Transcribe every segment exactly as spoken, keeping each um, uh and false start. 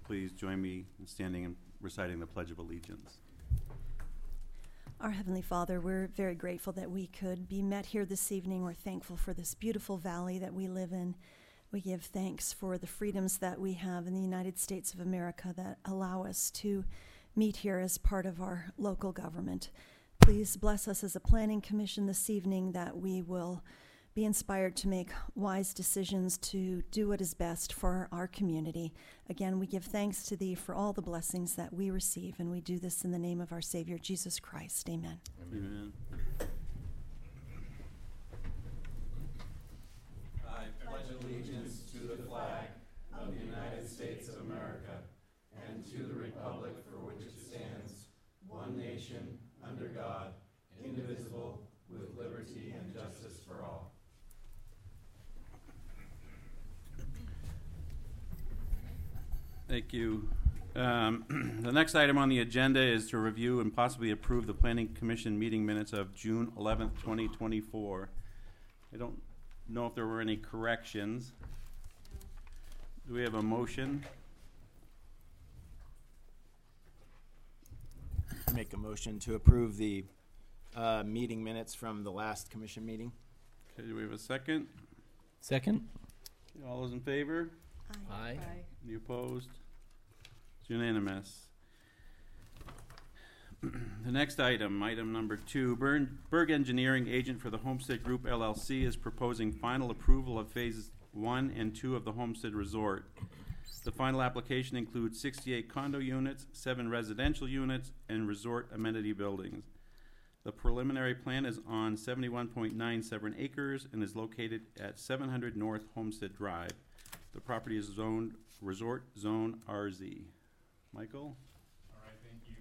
please join me in standing and reciting the Pledge of Allegiance. Our Heavenly Father, we're very grateful that we could be met here this evening. We're thankful for this beautiful valley that we live in. We give thanks for the freedoms that we have in the United States of America that allow us to meet here as part of our local government. Please bless us as a planning commission this evening, that we will be inspired to make wise decisions to do what is best for our community. Again, we give thanks to Thee for all the blessings that we receive, and we do this in the name of our Savior, Jesus Christ. Amen. Amen. I pledge allegiance to the flag of the United States of America and to the republic for which it stands, one nation, under God, indivisible, with liberty and justice for all. Thank you. Um, the next item on the agenda is to review and possibly approve the Planning Commission meeting minutes of June eleventh, twenty twenty-four. I don't know if there were any corrections. Do we have a motion? I make a motion to approve the uh, meeting minutes from the last commission meeting. Okay, do we have a second? Second. Okay, all those in favor? Aye. Any opposed? It's unanimous. The next item, item number two, Bern, Berg Engineering, agent for the Homestead Group L L C, is proposing final approval of phases one and two of the Homestead Resort. The final application includes sixty-eight condo units, seven residential units, and resort amenity buildings. The preliminary plan is on seventy-one point nine seven acres and is located at seven hundred North Homestead Drive. The property is zoned Resort Zone R Z. Michael? All right, thank you.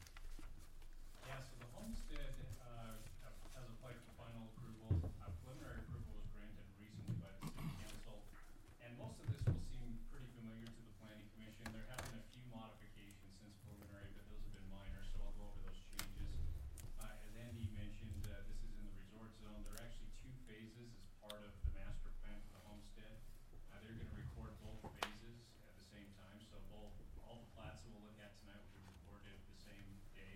Yeah, so the homestead uh, has applied for final approval. Uh, preliminary approval was granted recently by the city council, and most of this will seem pretty familiar to the planning commission. There have been a few modifications since preliminary, but those have been minor, so I'll go over those changes. Uh, as Andy mentioned, uh, this is in the resort zone. There are actually two phases as part of the master plan for the homestead. Uh, they're going to record both phases at the same time, so both all the plats that we'll look at tonight will be recorded the same day.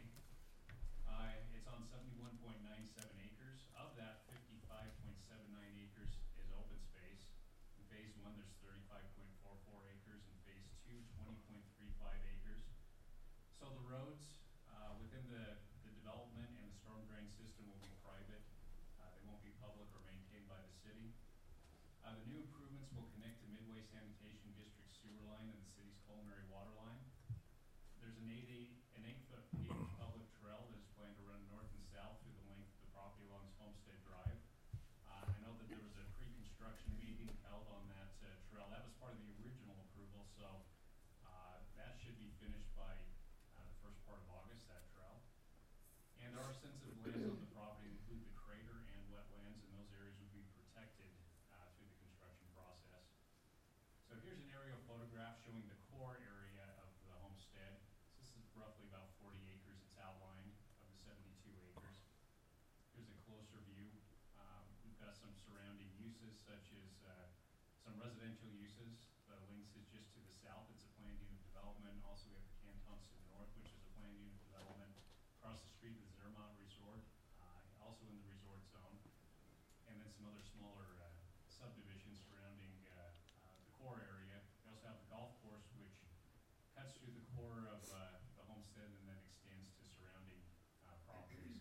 Uh, it's on seventy-one point nine seven acres. Of that, fifty-five point seven nine acres is open space. In phase one, there's thirty-five point four four acres. In phase two, twenty point three five acres. So the roads uh, within the, the development and the storm drain system will be private. Uh, they won't be public or maintained by the city. Uh, the new improvements will connect to Midway Sanitation District sewer line and the city's culinary water line. There's an eight, eight, an eight foot paved public trail that is planned to run north and south through the length of the property along Homestead Drive. Uh, I know that there was a pre-construction meeting held on that uh, trail. That was part of the original approval, so uh, that should be finished by uh, the first part of August, that trail. And there are sensitive lands on the property that include the crater and wetlands, and those areas will be protected uh, through the construction process. So here's an aerial photograph showing the core area of the homestead. So this is roughly about forty acres. It's outlined of the seventy-two acres. Here's a closer view. Um, we've got some surrounding uses, such as uh, some residential uses. The Lynx is just to the south. It's a planned unit development. Also, we have the Cantons to the north, which is a planned unit development. Across the street, the Zermatt Resort, uh, also in the resort zone. And then some other smaller uh, subdivisions surrounding uh, uh, the core area. We also have the golf course, which cuts through the core of uh, the homestead and then extends to surrounding uh, properties.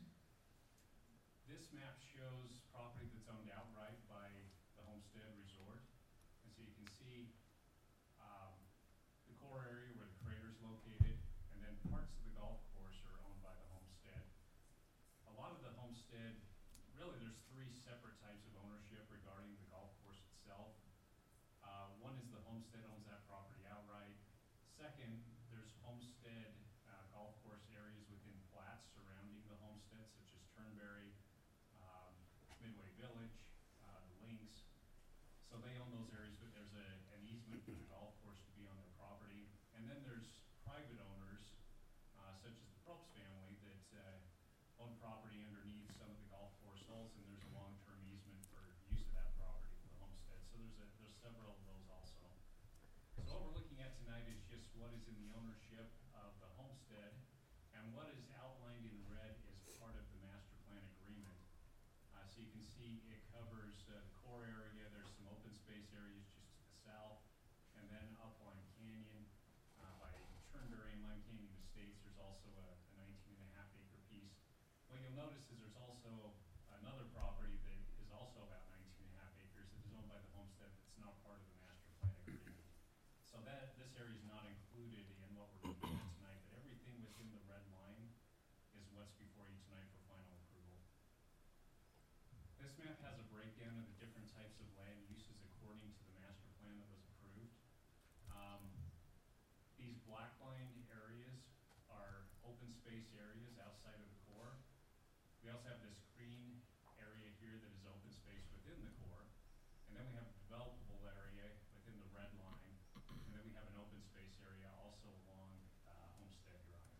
This map shows property that's owned outright by the Homestead Resort. And so you can see um, the core area where the crater is located, and then parts of the golf course are owned by the homestead. A lot of the homestead, really there's three separate types of ownership regarding the golf course itself. Uh, one is the homestead owns that property outright. Second, there's homestead uh, golf course areas within plats surrounding the homestead, such as Turnberry, um, Midway Village, uh, the Lynx. So they own those areas, but there's a, an easement for the golf course to be on their property. And then there's private owners, uh, such as the Probst family, that uh, own property underneath some of the golf course holes, and there's a long-term easement for use of that property for the homestead. So there's a, there's several of those also. So what we're looking at tonight is just what is in the ownership of the homestead, and what is outlined in red is part of the master plan agreement. Uh, so you can see it covers uh, the core area. There's some open space areas just to the south, and then up Lime Canyon uh, by Turnberry and Lime Canyon Estates. There's also a, a nineteen and a half acre piece. What you'll notice is there's also another property that is also about nineteen and a half acres that is owned by the homestead that's not part of the master plan agreement. So that this area is not included in what we're looking at tonight, but everything within the red line is what's before you tonight for final approval. This map has a breakdown of the different types of land uses according to the master plan that was approved. Um, these black lined areas are open space areas outside of the core. We also have this green area here that is open space within the core. And then we have a developable area within the red line. And then we have an open space area also along uh, Homestead Drive.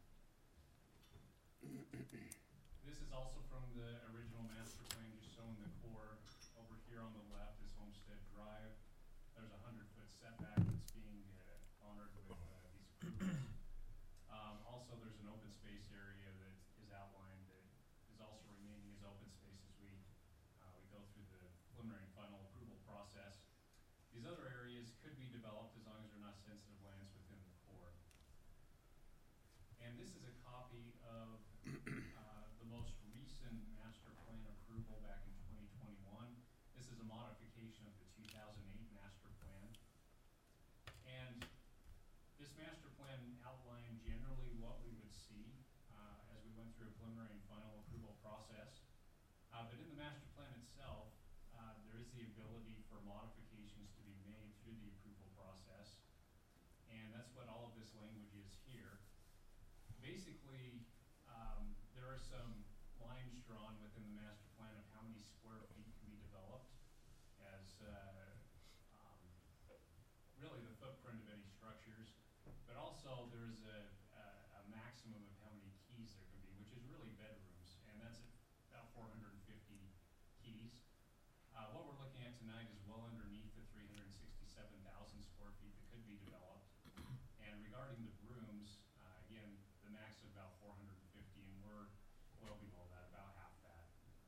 This is also from the original master plan, just showing the core. Over here on the left is Homestead Drive. There's a hundred foot setback that's being uh, honored with uh, these approvals. Um, also, there's an open space area that is outlined that is also remaining as open space as we uh, we go through the preliminary and final approval process. These other areas could be developed as long as they're not sensitive lands within the core. And this is a copy of uh, the most recent master plan approval back in twenty twenty-one. This is a modification of the two thousand eight master plan. And this master plan outlined generally what we would see uh, as we went through a preliminary and final approval process. Uh, but in the master plan itself, uh, there is the ability for modifications to be made through the approval process. And that's what all of this language is here. Basically, um, there are some lines drawn within the master plan of how many square feet can be developed as uh, um, really the footprint of any structures. But also there's a, a, a maximum of how many keys there can be, which is really bedrooms, and that's about four hundred fifty keys. Uh, what we're looking at tonight is well underneath the three hundred sixty-seven thousand square feet that could be developed. And regarding the rooms, uh, again, the max is about four hundred fifty, and we're well below that, about half that.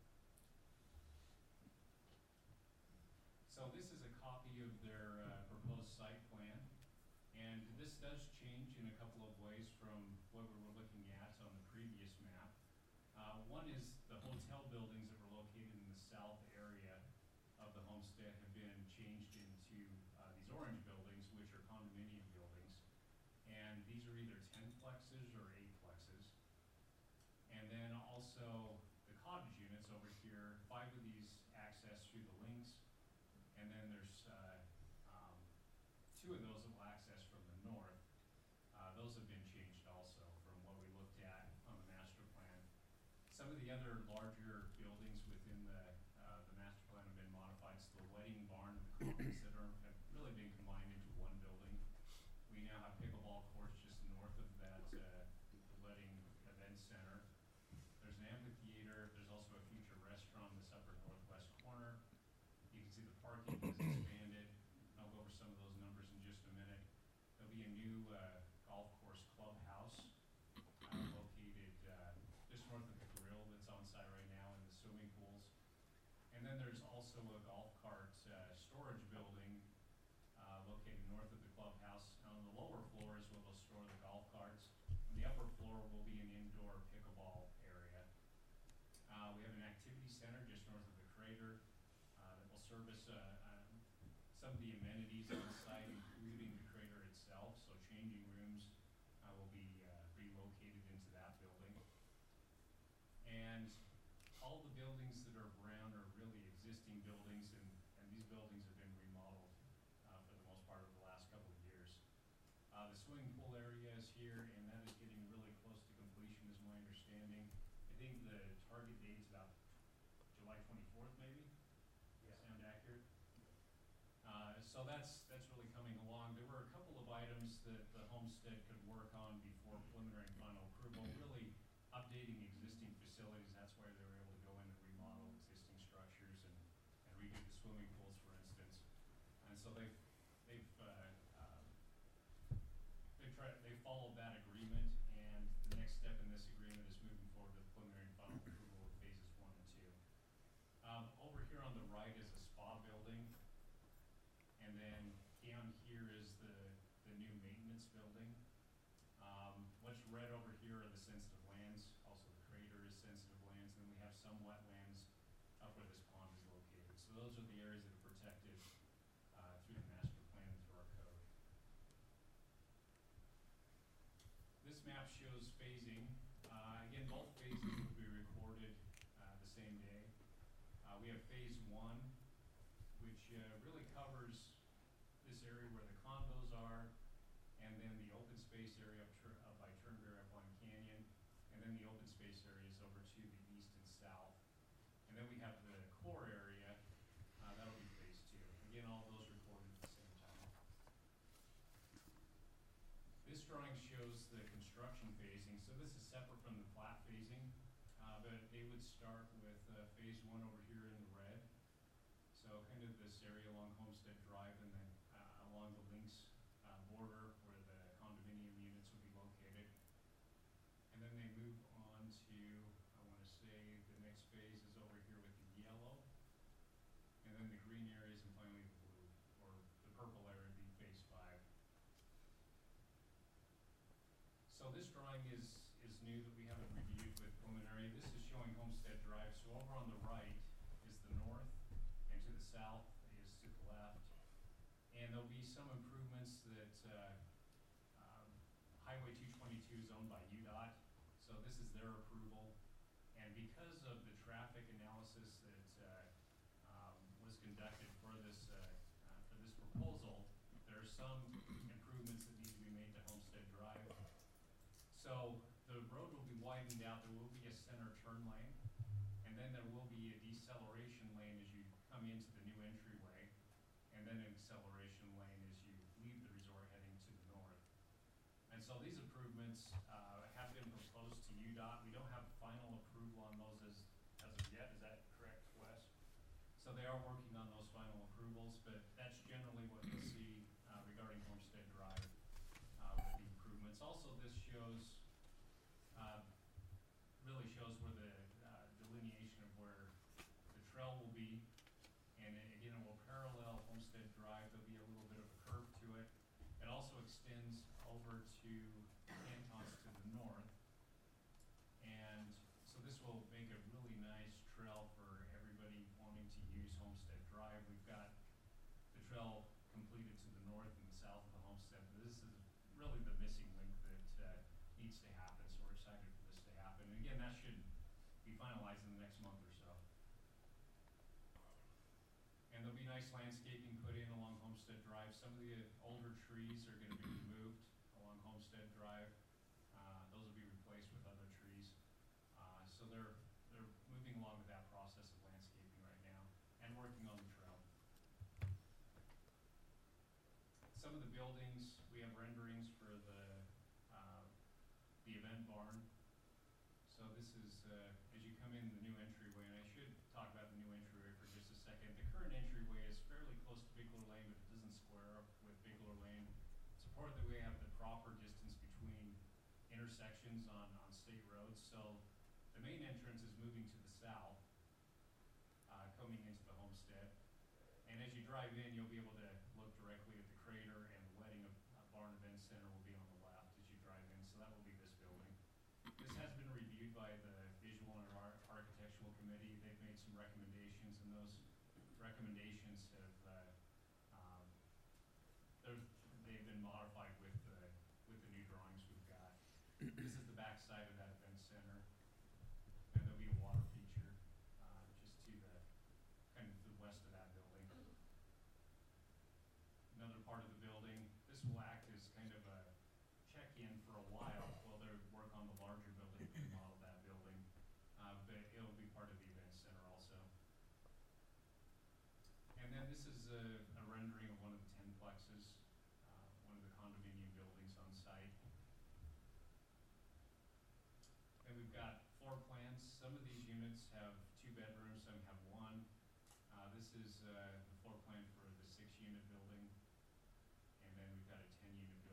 So this is a copy of their uh, proposed site plan. And this does change in a couple of ways from what we were looking at on the previous map. Uh, one is the hotel buildings that were located in the south area of the homestead have been changed into uh, these orange buildings, which are condominium buildings. And these are either ten plexes or eight plexes. And then also the cottage units over here, five of these access through the links. And then there's uh, um, two of those that will access from the north. Uh, those have been changed also from what we looked at on the master plan. Some of the other larger buildings within the uh, the master plan have been modified. So the wedding barn and the common center have really been combined into one building. We now have pickleball courts just north of that uh, the wedding event center. There's an amphitheater. There's also a future restaurant in this upper northwest corner. You can see the parking has expanded. I'll go over some of those numbers in just a minute. There'll be a new uh, golf course clubhouse uh, located uh, just north of the grill that's on site right now in the swimming pools. And then there's also a golf cart uh, storage building uh, located north of the clubhouse. And on the lower floor is where they'll store the golf carts. On the upper floor will be an indoor pickleball area. Uh, we have an activity center just north of the crater uh, that will service uh, um, some of the amenities on site, including the crater itself. So changing rooms uh, will be uh, relocated into that building. And all the buildings that are brown are really existing buildings, and, and these buildings have been remodeled uh, for the most part over the last couple of years. Uh, the swimming pool area is here, and that is getting really close to completion is my understanding. I think the target date's about July twenty-fourth maybe? Yeah. Sound accurate? Uh, so that's that's really coming along. There were a couple of items that the homestead could work on before preliminary and final approval, really updating existing facilities. That's why they were able to go in and remodel existing structures and, and redo the swimming pools, for instance. And so they've they've uh, uh, on the right is a spa building, and then down here is the, the new maintenance building. Um, what's red over here are the sensitive lands, also the crater is sensitive lands, and then we have some wetlands up where this pond is located. So those are the areas that are protected uh, through the master plan and through our code. This map shows phasing. Uh, again, both phases will be recorded uh, the same day. Uh, we have phase one, which uh, really covers this area where the condos are, and then the open space area up, tur up by Turnberry up Lime Canyon, and then the open space areas over to the east and south. And then we have the core area, uh, that'll be phase two. Again, all those recorded at the same time. This drawing shows the construction phasing, so this is separate from the plat phasing, uh, but they would start with uh, phase one over here in the red. So kind of this area along Homestead Drive and then uh, along the Lynx uh, border where the condominium units will be located. And then they move on to, I want to say the next phase is over here with the yellow, and then the green areas, and finally the blue, or the purple area would be phase five. So this drawing is, is new that we haven't reviewed with preliminary. This is showing Homestead Drive. So over on the right is the north, and to the south is to the left. And there'll be some improvements that uh, um, Highway two twenty-two is owned by U DOT, so this is their approval. And because of the traffic analysis that uh, um, was conducted for this uh, uh, for this proposal, there are some improvements that need to be made to Homestead Drive. So the road will be widened out. There will be a center turn lane, and then there will be a deceleration lane as you come into the new entryway, and then an acceleration lane as you leave the resort heading to the north. And so these improvements uh, have been proposed to U DOT. We don't have final approval on those as, as of yet. Is that correct, Wes? So they are working on those final approvals, but that's generally what you'll see uh, regarding Homestead Drive uh, with the improvements. Also, this shows, uh, really shows where the uh, delineation of where the trail will be. And it, again, it will parallel Homestead Drive. There'll be a little bit of a curve to it. It also extends over to Cantons to the north. And so this will make a really nice trail for everybody wanting to use Homestead Drive. We've got the trail completed to the north and the south of the homestead. This is really the missing link that uh, needs to happen, so we're excited for this to happen. And again, that should be finalized in the next month or so. And there'll be nice landscaping put in along Homestead Drive. Some of the older trees are going to be removed along Homestead Drive. Uh, those will be replaced with other trees. Uh, so they're they're moving along with that process of landscaping right now and working on the trail. Some of the buildings, we have renderings for the uh, the event barn. So this is uh, as you come in the new entryway, and I should talk about the new entryway for just a second. The current entryway is fairly close to Bigler Lane, but it doesn't square up with Bigler Lane. It's important that we have the proper distance between intersections on, on state roads. So the main entrance is moving to the south, uh, coming into the homestead. And as you drive in, you'll be able to look directly at the crater, and the wedding of uh, Barn Event Center will be on the left as you drive in. So that will be this building. This has been reviewed by the Visual and Ar Architectural Committee. They've made some recommendations, and those recommendations have uh, um, they've been modified with the with the new drawings we've got. This is the back side of that event center, and there'll be a water feature uh, just to the kind of the west of that building. Another part of the building, this will act as kind of a check-in for a while while they work on the larger building to remodel that building, uh, but it'll be part of the event center also. And then this is a, a rendering of one of the ten plexes, uh, one of the condominium buildings on site. And we've got floor plans. Some of these units have two bedrooms, some have one. Uh, this is uh,